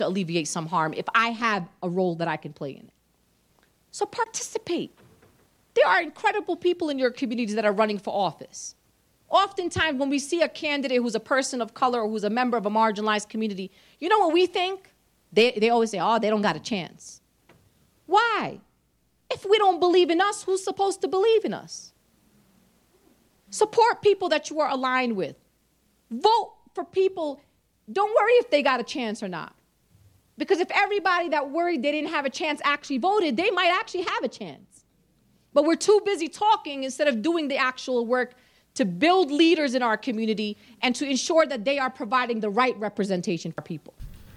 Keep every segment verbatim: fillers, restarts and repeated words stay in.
to alleviate some harm if I have a role that I can play in it. So participate. There are incredible people in your communities that are running for office. Oftentimes, when we see a candidate who's a person of color or who's a member of a marginalized community, you know what we think? They, they always say, oh, they don't got a chance. Why? If we don't believe in us, who's supposed to believe in us? Support people that you are aligned with. Vote for people. Don't worry if they got a chance or not. Because if everybody that worried they didn't have a chance actually voted, they might actually have a chance. But we're too busy talking instead of doing the actual work to build leaders in our community and to ensure that they are providing the right representation for people.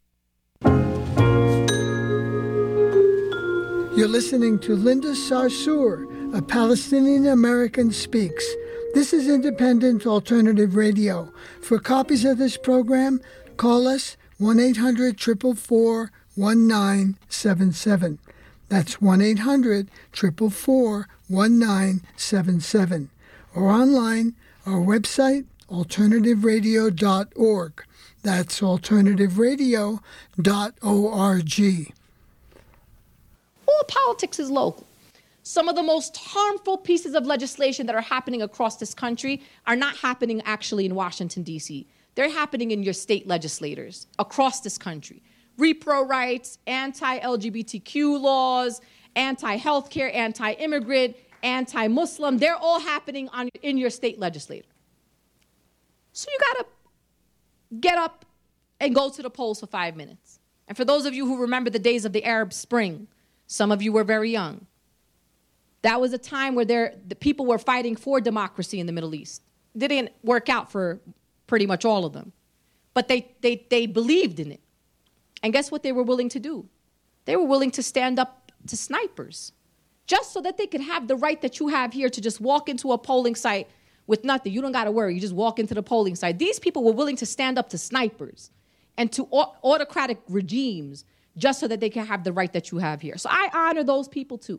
You're listening to Linda Sarsour, a Palestinian American Speaks. This is Independent Alternative Radio. For copies of this program, call us one eight hundred, four four four, one nine seven seven. That's one eight hundred, four four four, one nine seven seven. Or online, our website, alternative radio dot org. That's alternative radio dot org. All politics is local. Some of the most harmful pieces of legislation that are happening across this country are not happening actually in Washington, D C. They're happening in your state legislators across this country. Repro rights, anti-L G B T Q laws, anti-healthcare, anti-immigrant, anti-Muslim, they're all happening on, in your state legislature. So you gotta get up and go to the polls for five minutes. And for those of you who remember the days of the Arab Spring, some of you were very young. That was a time where there, the people were fighting for democracy in the Middle East. It didn't work out for pretty much all of them. But they, they, they believed in it. And guess what they were willing to do? They were willing to stand up to snipers, just so that they could have the right that you have here to just walk into a polling site with nothing. You don't got to worry. You just walk into the polling site. These people were willing to stand up to snipers and to autocratic regimes just so that they can have the right that you have here. So I honor those people too.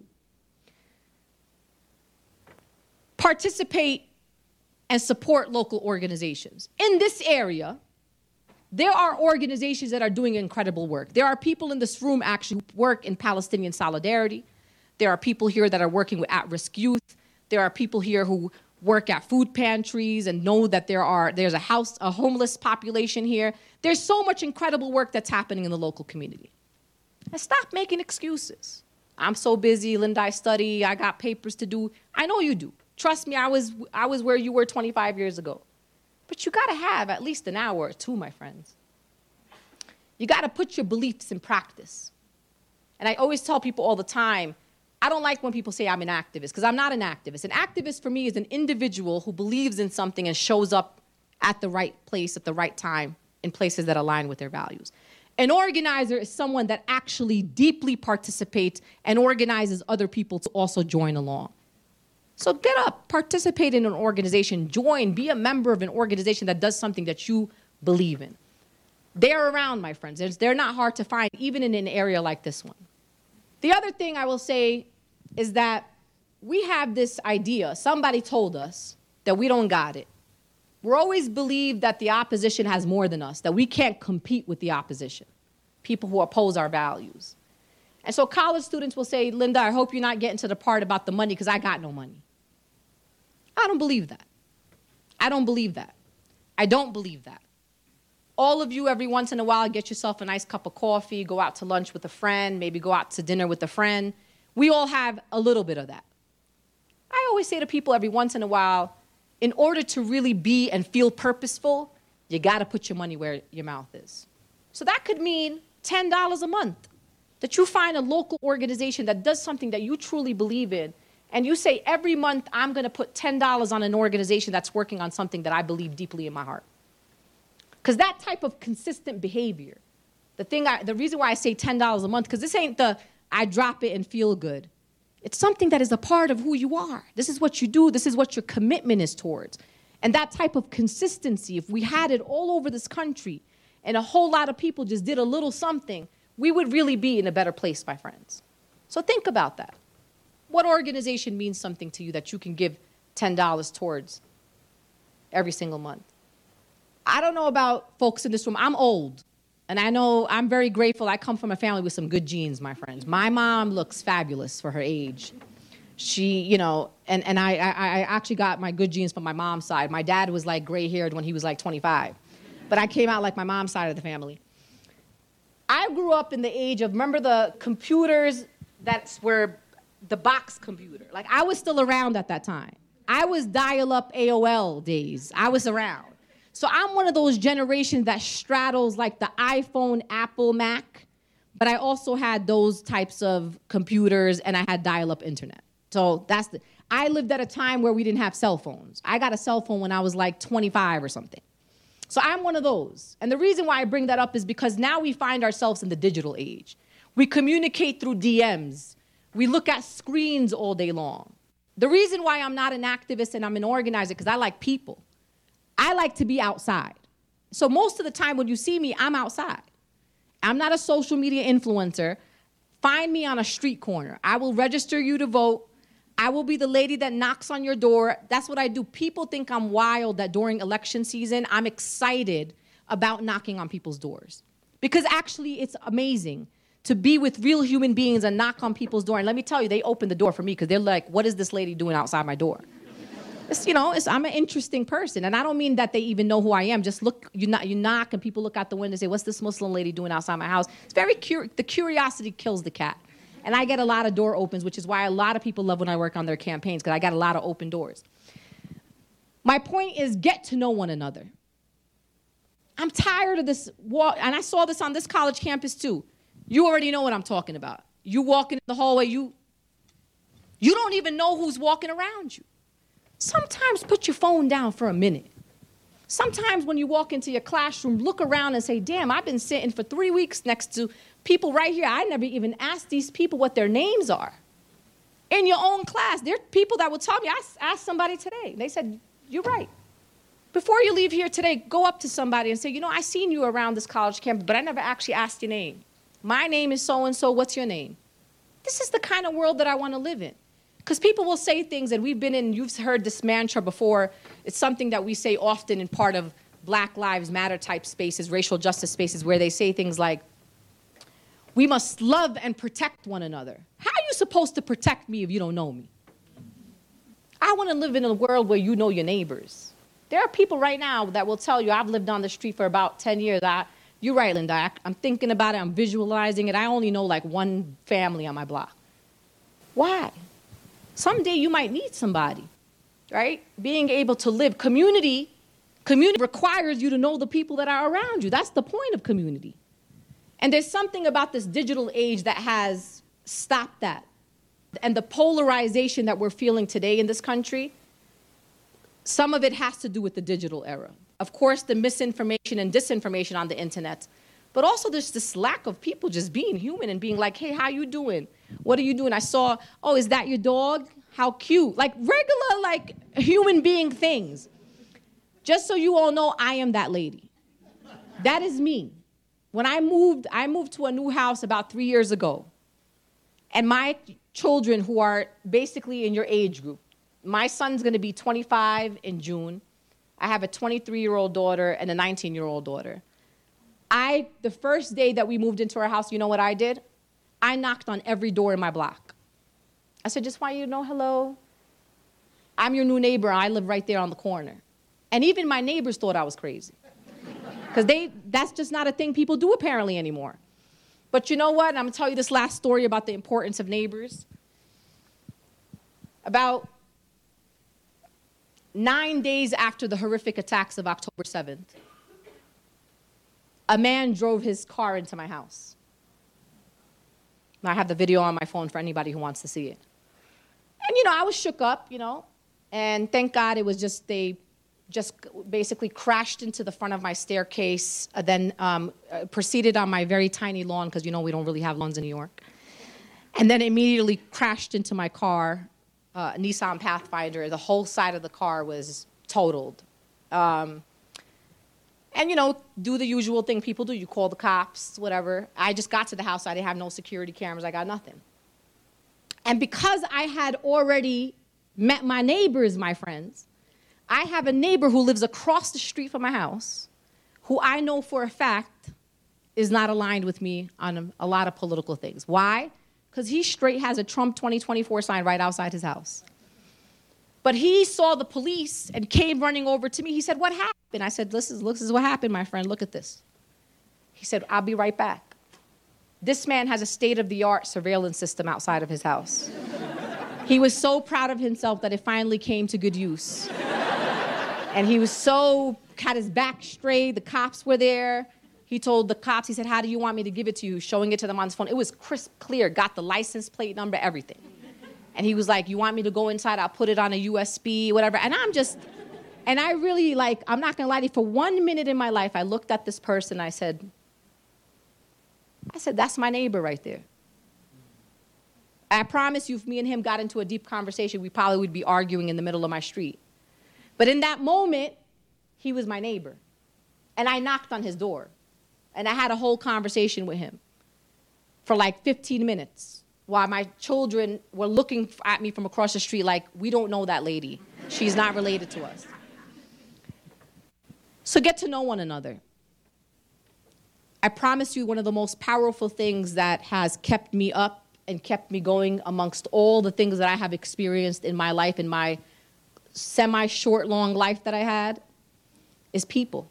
Participate and support local organizations. In this area, there are organizations that are doing incredible work. There are people in this room actually who work in Palestinian solidarity. There are people here that are working with at-risk youth. There are people here who work at food pantries and know that there are there's a house, a homeless population here. There's so much incredible work that's happening in the local community. And stop making excuses. I'm so busy, Linda, I study, I got papers to do. I know you do. Trust me, I was I was where you were twenty-five years ago. But you gotta have at least an hour or two, my friends. You gotta put your beliefs in practice. And I always tell people all the time, I don't like when people say I'm an activist, because I'm not an activist. An activist for me is an individual who believes in something and shows up at the right place at the right time in places that align with their values. An organizer is someone that actually deeply participates and organizes other people to also join along. So get up, participate in an organization, join, be a member of an organization that does something that you believe in. They're around, my friends. They're not hard to find, even in an area like this one. The other thing I will say is that we have this idea, somebody told us that we don't got it. We're always believed that the opposition has more than us, that we can't compete with the opposition, people who oppose our values. And so college students will say, Linda, I hope you're not getting to the part about the money because I got no money. I don't believe that. I don't believe that. I don't believe that. All of you, every once in a while, get yourself a nice cup of coffee, go out to lunch with a friend, maybe go out to dinner with a friend. We all have a little bit of that. I always say to people every once in a while, in order to really be and feel purposeful, you got to put your money where your mouth is. So that could mean ten dollars a month, that you find a local organization that does something that you truly believe in, and you say, every month I'm going to put ten dollars on an organization that's working on something that I believe deeply in my heart. Because that type of consistent behavior, the thing, I, the reason why I say ten dollars a month, because this ain't the I drop it and feel good. It's something that is a part of who you are. This is what you do. This is what your commitment is towards. And that type of consistency, if we had it all over this country and a whole lot of people just did a little something, we would really be in a better place, my friends. So think about that. What organization means something to you that you can give ten dollars towards every single month? I don't know about folks in this room. I'm old. And I know I'm very grateful. I come from a family with some good genes, my friends. My mom looks fabulous for her age. She, you know, and, and I, I, I actually got my good genes from my mom's side. My dad was like gray-haired when he was like twenty-five. But I came out like my mom's side of the family. I grew up in the age of, remember the computers that's where the box computer. Like, I was still around at that time. I was dial-up A O L days. I was around. So I'm one of those generations that straddles like the iPhone, Apple, Mac, but I also had those types of computers and I had dial-up internet. So that's the, I lived at a time where we didn't have cell phones. I got a cell phone when I was like twenty-five or something. So I'm one of those. And the reason why I bring that up is because now we find ourselves in the digital age. We communicate through D Ms. We look at screens all day long. The reason why I'm not an activist and I'm an organizer because I like people. I like to be outside. So most of the time when you see me, I'm outside. I'm not a social media influencer. Find me on a street corner. I will register you to vote. I will be the lady that knocks on your door. That's what I do. People think I'm wild that during election season, I'm excited about knocking on people's doors. Because actually, it's amazing to be with real human beings and knock on people's door. And let me tell you, they open the door for me because they're like, what is this lady doing outside my door? It's, you know, it's, I'm an interesting person. And I don't mean that they even know who I am. Just look, you knock, you knock and people look out the window and say, what's this Muslim lady doing outside my house? It's very curious. The curiosity kills the cat. And I get a lot of door opens, which is why a lot of people love when I work on their campaigns, because I got a lot of open doors. My point is get to know one another. I'm tired of this walk, and I saw this on this college campus too. You already know what I'm talking about. You walking in the hallway, you, you don't even know who's walking around you. Sometimes put your phone down for a minute. Sometimes when you walk into your classroom, look around and say, damn, I've been sitting for three weeks next to people right here. I never even asked these people what their names are. In your own class, there are people that will tell me, I asked somebody today. They said, you're right. Before you leave here today, go up to somebody and say, you know, I seen you around this college campus, but I never actually asked your name. My name is so-and-so, what's your name? This is the kind of world that I want to live in. Because people will say things, and we've been in, you've heard this mantra before. It's something that we say often in part of Black Lives Matter type spaces, racial justice spaces, where they say things like, we must love and protect one another. How are you supposed to protect me if you don't know me? I want to live in a world where you know your neighbors. There are people right now that will tell you, I've lived on the street for about ten years. I, you're right, Linda. I, I'm thinking about it. I'm visualizing it. I only know like one family on my block. Why? Someday you might need somebody, right? Being able to live. Community, community requires you to know the people that are around you. That's the point of community. And there's something about this digital age that has stopped that. And the polarization that we're feeling today in this country, some of it has to do with the digital era. Of course, the misinformation and disinformation on the internet, but also there's this lack of people just being human and being like, hey, how you doing? What are you doing? I saw, oh, is that your dog? How cute. Like regular, like human being things. Just so you all know, I am that lady. That is me. When I moved, I moved to a new house about three years ago. And my children who are basically in your age group, my son's gonna be twenty-five in June. I have a twenty-three-year-old daughter and a nineteen-year-old daughter. I, the first day that we moved into our house, you know what I did? I knocked on every door in my block. I said, just want you to know, hello, I'm your new neighbor. I live right there on the corner. And even my neighbors thought I was crazy. Because they, that's just not a thing people do apparently anymore. But you know what? I'm going to tell you this last story about the importance of neighbors. About nine days after the horrific attacks of October seventh, a man drove his car into my house. I have the video on my phone for anybody who wants to see it. And, you know, I was shook up, you know, and thank God it was just, they just basically crashed into the front of my staircase, uh, then um, uh, proceeded on my very tiny lawn, because, you know, we don't really have lawns in New York. And then immediately crashed into my car, uh, Nissan Pathfinder. The whole side of the car was totaled. Um, And, you know, do the usual thing people do. You call the cops, whatever. I just got to the house. I didn't have no security cameras. I got nothing. And because I had already met my neighbors, my friends, I have a neighbor who lives across the street from my house, who I know for a fact is not aligned with me on a, a lot of political things. Why? Because he straight has a Trump twenty twenty-four sign right outside his house. But he saw the police and came running over to me. He said, what happened? I said, this is, this is what happened, my friend. Look at this. He said, I'll be right back. This man has a state-of-the-art surveillance system outside of his house. He was so proud of himself that it finally came to good use. And he was so, had his back straight. The cops were there. He told the cops, he said, how do you want me to give it to you? Showing it to them on his phone. It was crisp, clear, got the license plate number, everything. And he was like, you want me to go inside? I'll put it on a U S B, whatever. And I'm just, and I really like, I'm not gonna lie to you, for one minute in my life, I looked at this person, I said, I said, that's my neighbor right there. I promise you, if me and him got into a deep conversation, we probably would be arguing in the middle of my street. But in that moment, he was my neighbor. And I knocked on his door. And I had a whole conversation with him for like fifteen minutes while my children were looking at me from across the street like, we don't know that lady. She's not related to us. So get to know one another. I promise you, one of the most powerful things that has kept me up and kept me going amongst all the things that I have experienced in my life, in my semi-short, long life that I had, is people.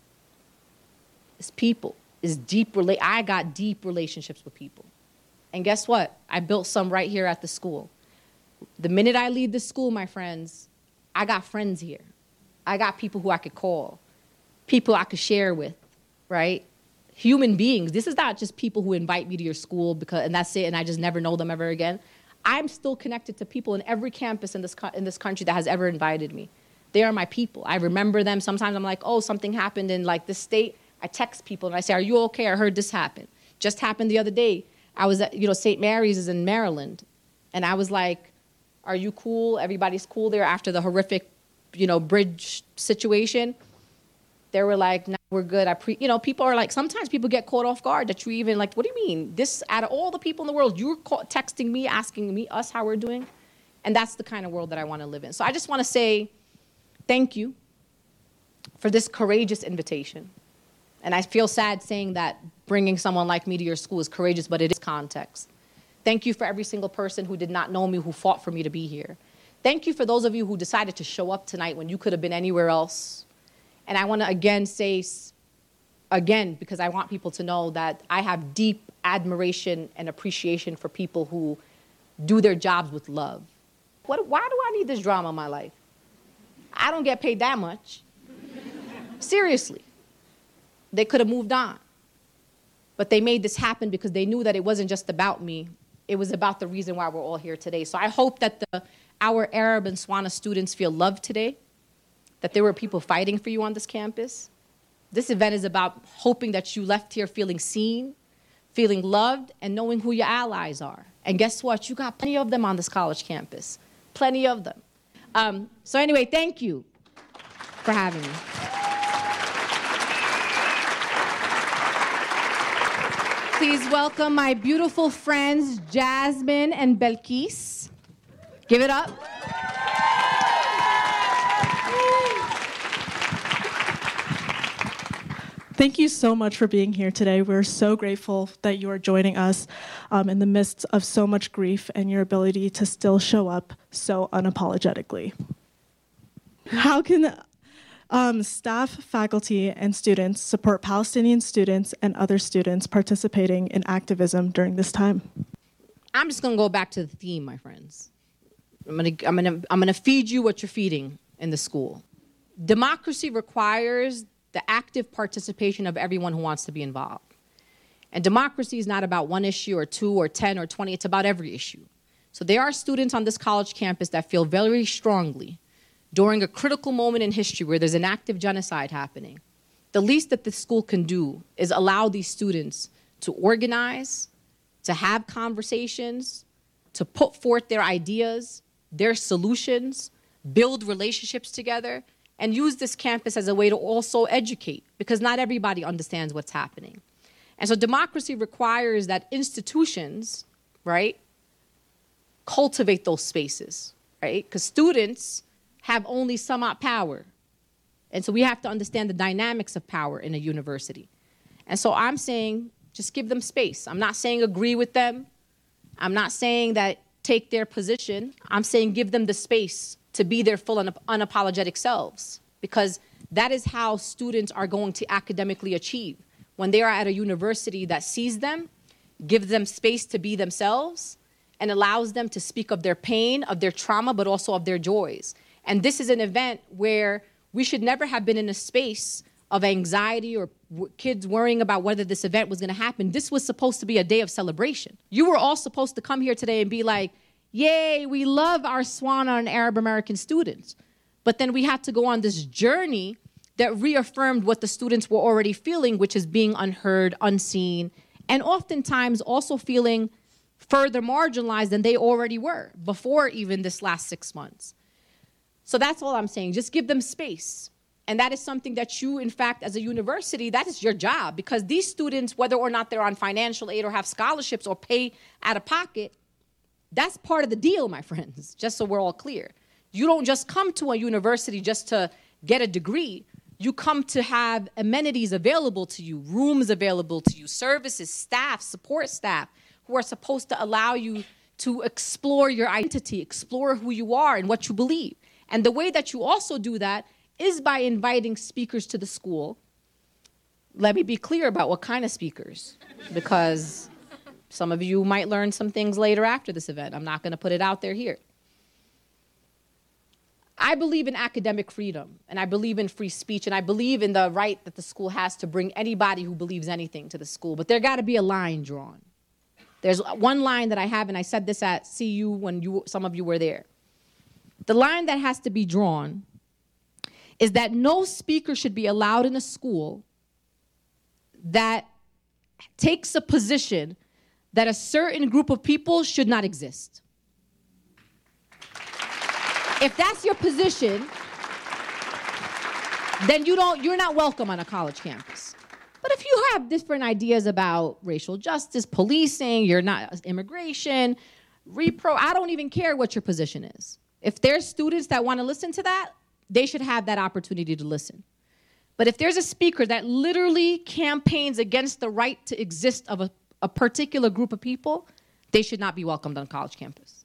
It's people. It's deep rela- I got deep relationships with people. And guess what? I built some right here at the school. The minute I leave this school, my friends, I got friends here. I got people who I could call, people I could share with, right? Human beings. This is not just people who invite me to your school because, and that's it, and I just never know them ever again. I'm still connected to people in every campus in this, co- in this country that has ever invited me. They are my people. I remember them. Sometimes I'm like, oh, something happened in like this state. I text people and I say, are you okay? I heard this happen. Just happened the other day. I was at, you know, Saint Mary's is in Maryland. And I was like, are you cool? Everybody's cool there after the horrific, you know, bridge situation. They were like, no, we're good. I pre, you know, people are like, sometimes people get caught off guard that you even like, what do you mean? This, out of all the people in the world, you're call, texting me, asking me, us how we're doing. And that's the kind of world that I want to live in. So I just want to say thank you for this courageous invitation. And I feel sad saying that bringing someone like me to your school is courageous, but it is context. Thank you for every single person who did not know me, who fought for me to be here. Thank you for those of you who decided to show up tonight when you could have been anywhere else. And I want to again say, again, because I want people to know that I have deep admiration and appreciation for people who do their jobs with love. What, why do I need this drama in my life? I don't get paid that much. Seriously. They could have moved on. But they made this happen because they knew that it wasn't just about me. It was about the reason why we're all here today. So I hope that the, our Arab and SWANA students feel loved today, that there were people fighting for you on this campus. This event is about hoping that you left here feeling seen, feeling loved, and knowing who your allies are. And guess what? You got plenty of them on this college campus. Plenty of them. Um, so anyway, thank you for having me. Please welcome my beautiful friends, Jasmine and Belkis. Give it up. Thank you so much for being here today. We're so grateful that you are joining us um, in the midst of so much grief and your ability to still show up so unapologetically. How can um, staff, faculty, and students support Palestinian students and other students participating in activism during this time? I'm just gonna go back to the theme, my friends. I'm gonna, I'm gonna, I'm gonna feed you what you're feeding in the school. Democracy requires the active participation of everyone who wants to be involved. And democracy is not about one issue or two or ten or twenty, it's about every issue. So there are students on this college campus that feel very strongly during a critical moment in history where there's an active genocide happening. The least that the school can do is allow these students to organize, to have conversations, to put forth their ideas, their solutions, build relationships together, and use this campus as a way to also educate, because not everybody understands what's happening. And so democracy requires that institutions, right, cultivate those spaces, right? Because students have only somewhat power. And so we have to understand the dynamics of power in a university. And so I'm saying, just give them space. I'm not saying agree with them. I'm not saying that take their position. I'm saying give them the space to be their full and unapologetic selves, because that is how students are going to academically achieve. When they are at a university that sees them, gives them space to be themselves, and allows them to speak of their pain, of their trauma, but also of their joys. And this is an event where we should never have been in a space of anxiety or w- kids worrying about whether this event was going to happen. This was supposed to be a day of celebration. You were all supposed to come here today and be like, yay, we love our SWANA and Arab American students. But then we had to go on this journey that reaffirmed what the students were already feeling, which is being unheard, unseen, and oftentimes also feeling further marginalized than they already were before even this last six months. So that's all I'm saying. Just give them space. And that is something that you, in fact, as a university, that is your job, because these students, whether or not they're on financial aid or have scholarships or pay out of pocket, that's part of the deal, my friends, just so we're all clear. You don't just come to a university just to get a degree. You come to have amenities available to you, rooms available to you, services, staff, support staff, who are supposed to allow you to explore your identity, explore who you are and what you believe. And the way that you also do that is by inviting speakers to the school. Let me be clear about what kind of speakers, because some of you might learn some things later after this event. I'm not going to put it out there here. I believe in academic freedom, and I believe in free speech, and I believe in the right that the school has to bring anybody who believes anything to the school. But there got to be a line drawn. There's one line that I have, and I said this at C U when you, some of you were there. The line that has to be drawn is that no speaker should be allowed in a school that takes a position that a certain group of people should not exist. If that's your position, then you don't, you're not welcome on a college campus. But if you have different ideas about racial justice, policing, you're not immigration, repro, I don't even care what your position is. If there's students that want to listen to that, they should have that opportunity to listen. But if there's a speaker that literally campaigns against the right to exist of a, a particular group of people, they should not be welcomed on college campus.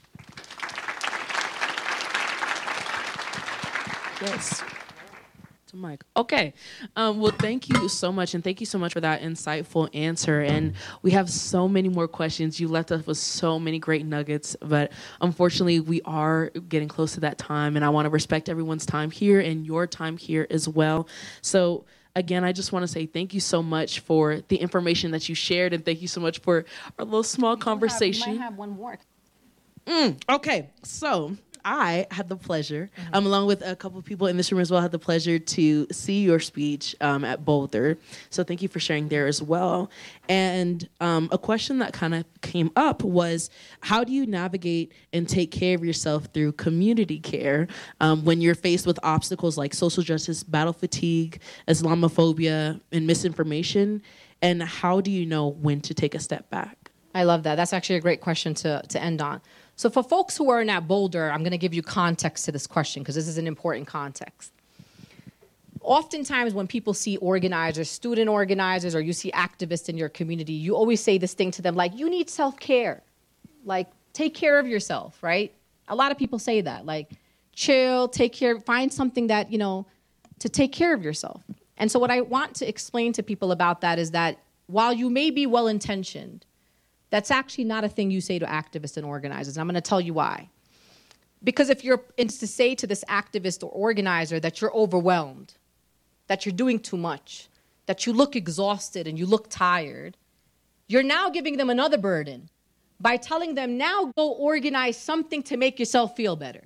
Yes. To Mike. Okay. Um, well, thank you so much. And thank you so much for that insightful answer. And we have so many more questions. You left us with so many great nuggets. But unfortunately, we are getting close to that time. And I want to respect everyone's time here and your time here as well. So again, I just want to say thank you so much for the information that you shared. And thank you so much for our little small conversation. You might have one more. Mm, okay. So I had the pleasure, mm-hmm. um, along with a couple of people in this room as well, had the pleasure to see your speech um, at Boulder. So thank you for sharing there as well. And um, a question that kind of came up was, how do you navigate and take care of yourself through community care um, when you're faced with obstacles like social justice, battle fatigue, Islamophobia, and misinformation? And how do you know when to take a step back? I love that. That's actually a great question to, to end on. So for folks who are in at Boulder, I'm going to give you context to this question because this is an important context. Oftentimes when people see organizers, student organizers, or you see activists in your community, you always say this thing to them like, you need self-care. Like, take care of yourself, right? A lot of people say that, like, chill, take care, find something that, you know, to take care of yourself. And so what I want to explain to people about that is that while you may be well-intentioned, that's actually not a thing you say to activists and organizers. And I'm going to tell you why. Because if you're it's to say to this activist or organizer that you're overwhelmed, that you're doing too much, that you look exhausted and you look tired, you're now giving them another burden by telling them, now go organize something to make yourself feel better.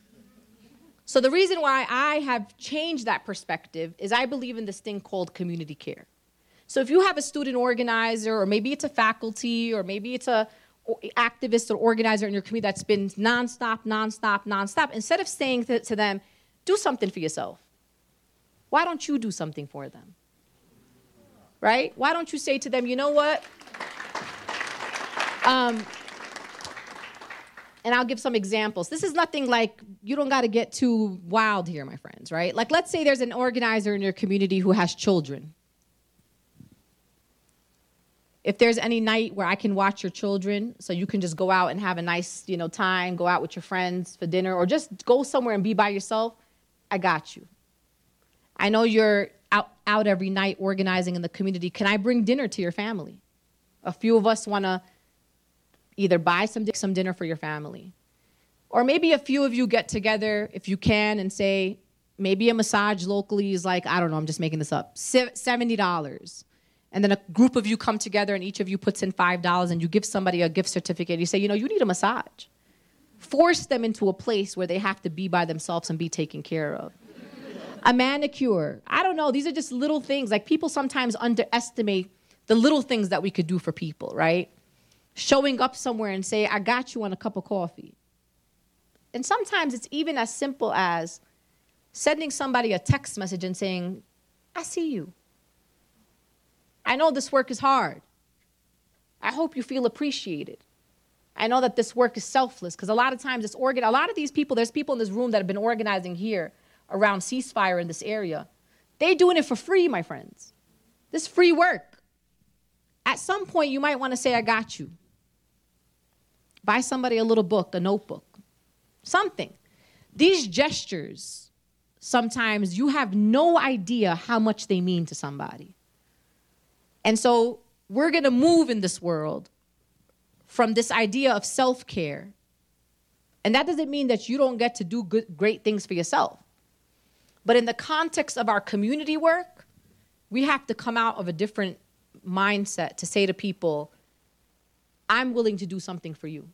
So the reason why I have changed that perspective is I believe in this thing called community care. So if you have a student organizer, or maybe it's a faculty, or maybe it's a activist or organizer in your community that's been nonstop, nonstop, nonstop, instead of saying to, to them, do something for yourself, why don't you do something for them? Right? Why don't you say to them, you know what? Um, and I'll give some examples. This is nothing like, you don't got to get too wild here, my friends, right? Like, let's say there's an organizer in your community who has children. If there's any night where I can watch your children so you can just go out and have a nice, you know, time, go out with your friends for dinner, or just go somewhere and be by yourself, I got you. I know you're out, out every night organizing in the community. Can I bring dinner to your family? A few of us want to either buy some, some dinner for your family. Or maybe a few of you get together, if you can, and say, maybe a massage locally is like, I don't know, I'm just making this up, seventy dollars. And then a group of you come together and each of you puts in five dollars and you give somebody a gift certificate. You say, you know, you need a massage. Force them into a place where they have to be by themselves and be taken care of. A manicure. I don't know. These are just little things. Like, people sometimes underestimate the little things that we could do for people, right? Showing up somewhere and say, I got you on a cup of coffee. And sometimes it's even as simple as sending somebody a text message and saying, I see you. I know this work is hard. I hope you feel appreciated. I know that this work is selfless, because a lot of times it's organ. A lot of these people, there's people in this room that have been organizing here around ceasefire in this area. They're doing it for free, my friends. This free work. At some point, you might want to say, I got you. Buy somebody a little book, a notebook, something. These gestures, sometimes you have no idea how much they mean to somebody. And so we're going to move in this world from this idea of self-care. And that doesn't mean that you don't get to do good, great things for yourself. But in the context of our community work, we have to come out of a different mindset to say to people, I'm willing to do something for you.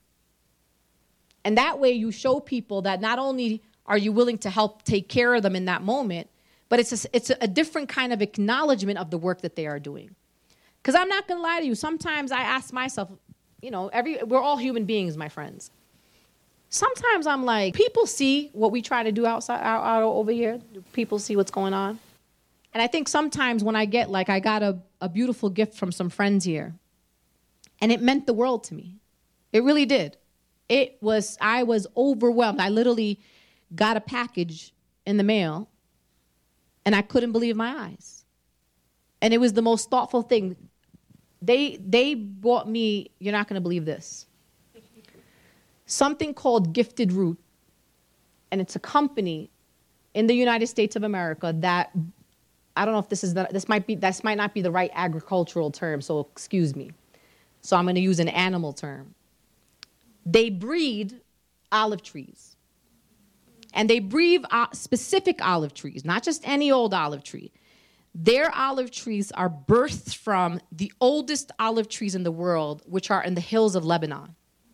And that way you show people that not only are you willing to help take care of them in that moment, but it's a, it's a different kind of acknowledgement of the work that they are doing. Because I'm not going to lie to you. Sometimes I ask myself, you know, every we're all human beings, my friends. Sometimes I'm like, people see what we try to do outside, out, out over here. People see what's going on. And I think sometimes when I get, like, I got a, a beautiful gift from some friends here. And it meant the world to me. It really did. It was, I was overwhelmed. I literally got a package in the mail, and I couldn't believe my eyes. And it was the most thoughtful thing. They they bought me, you're not going to believe this, something called Gifted Root. And it's a company in the United States of America that, I don't know if this is the, this might be this might not be the right agricultural term, so excuse me. So I'm going to use an animal term. They breed olive trees. And they breed uh, specific olive trees, not just any old olive tree. Their olive trees are birthed from the oldest olive trees in the world, which are in the hills of Lebanon.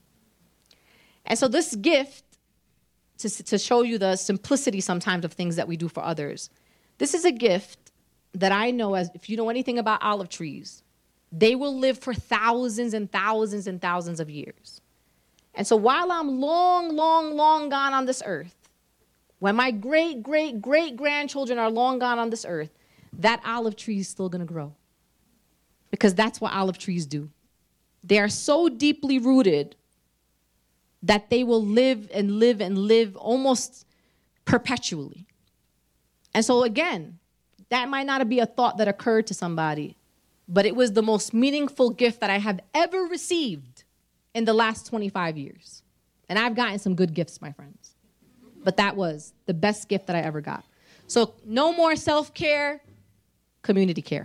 And so this gift, to, to show you the simplicity sometimes of things that we do for others, this is a gift that I know, as if you know anything about olive trees, they will live for thousands and thousands and thousands of years. And so while I'm long, long, long gone on this earth, when my great, great, great grandchildren are long gone on this earth, that olive tree is still going to grow. Because that's what olive trees do. They are so deeply rooted that they will live and live and live almost perpetually. And so again, that might not be a thought that occurred to somebody, but it was the most meaningful gift that I have ever received in the last twenty-five years. And I've gotten some good gifts, my friends. But that was the best gift that I ever got. So no more self-care, community care.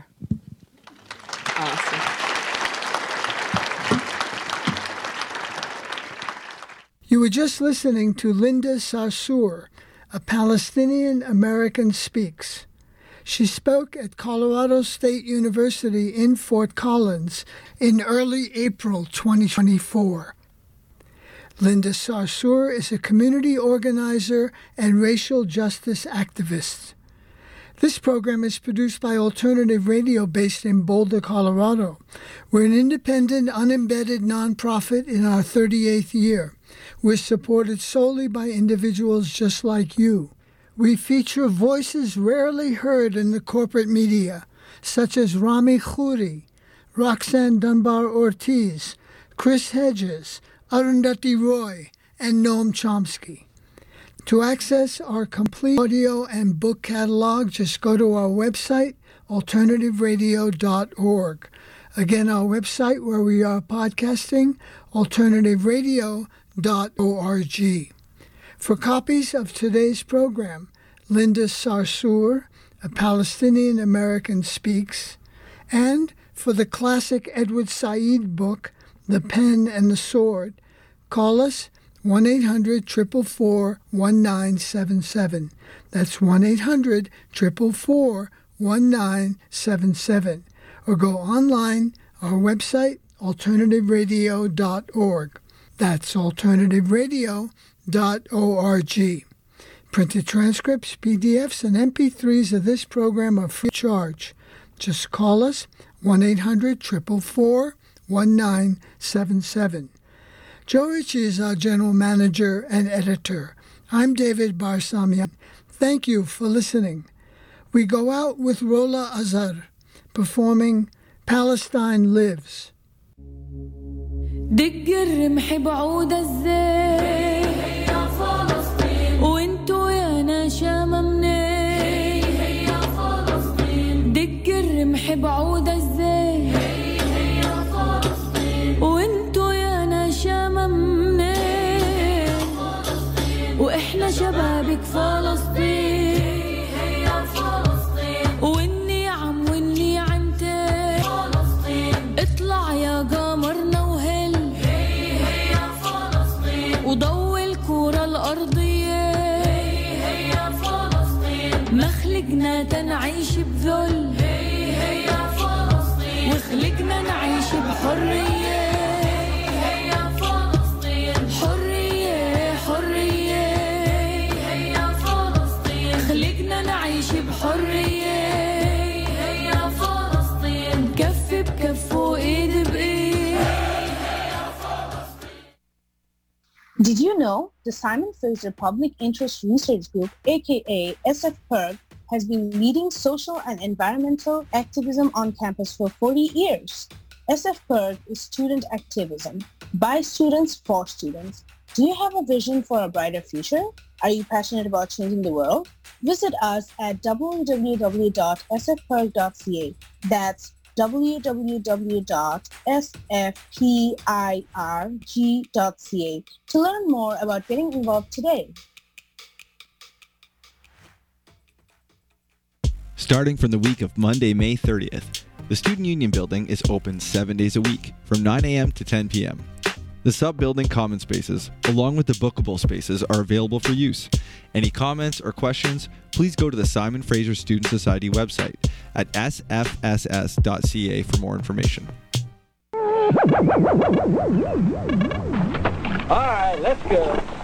Awesome. You were just listening to Linda Sarsour, a Palestinian American Speaks. She spoke at Colorado State University in Fort Collins in early April twenty twenty-four. Linda Sarsour is a community organizer and racial justice activist. This program is produced by Alternative Radio based in Boulder, Colorado. We're an independent, unembedded nonprofit in our thirty-eighth year. We're supported solely by individuals just like you. We feature voices rarely heard in the corporate media, such as Rami Khoury, Roxanne Dunbar-Ortiz, Chris Hedges, Arundhati Roy, and Noam Chomsky. To access our complete audio and book catalog, just go to our website, alternative radio dot org. Again, our website where we are podcasting, alternative radio dot org. For copies of today's program, Linda Sarsour, A Palestinian American Speaks, and for the classic Edward Said book, The Pen and the Sword, call us one eight hundred, four four four, one nine seven seven. That's one eight hundred, four four four, one nine seven seven. Or go online, our website, alternative radio dot org. That's alternative radio dot org. Printed transcripts, P D Fs, and M P threes of this program are free of charge. Just call us, one eight hundred, four four four, one nine seven seven. Joe Ritchie is our general manager and editor. I'm David Barsamian. Thank you for listening. We go out with Rola Azar, performing Palestine Lives. دق الرمح بعود الزين هي فلسطين وانتو يا نشامة منين هي فلسطين دق الرمح بعود الزين هي فلسطين وانتو يا نشامة منين واحنا شبابك فلسطين هي فلسطين واني عم واني عمتين فلسطين اطلع يا قمرنا وضوي الكرة الأرضية هي هي فلسطين ما خلقنا تنعيش بذل هي هي فلسطين وخلقنا نعيش بحرية هي هي فلسطين حرية حرية هي هي فلسطين خلقنا نعيش بحرية هي هي فلسطين كف بكف وإيد بإيد. Did you know the Simon Fraser Public Interest Research Group, aka S F P I R G, has been leading social and environmental activism on campus for forty years? S F P I R G is student activism, by students for students. Do you have a vision for a brighter future? Are you passionate about changing the world? Visit us at w w w dot s f p i r g dot c a. That's w w w dot s f p i r g dot c a to learn more about getting involved today. Starting from the week of Monday, May thirtieth, the Student Union Building is open seven days a week from nine a.m. to ten p.m. The sub-building common spaces, along with the bookable spaces, are available for use. Any comments or questions, please go to the Simon Fraser Student Society website at s f s s dot c a for more information. All right, let's go.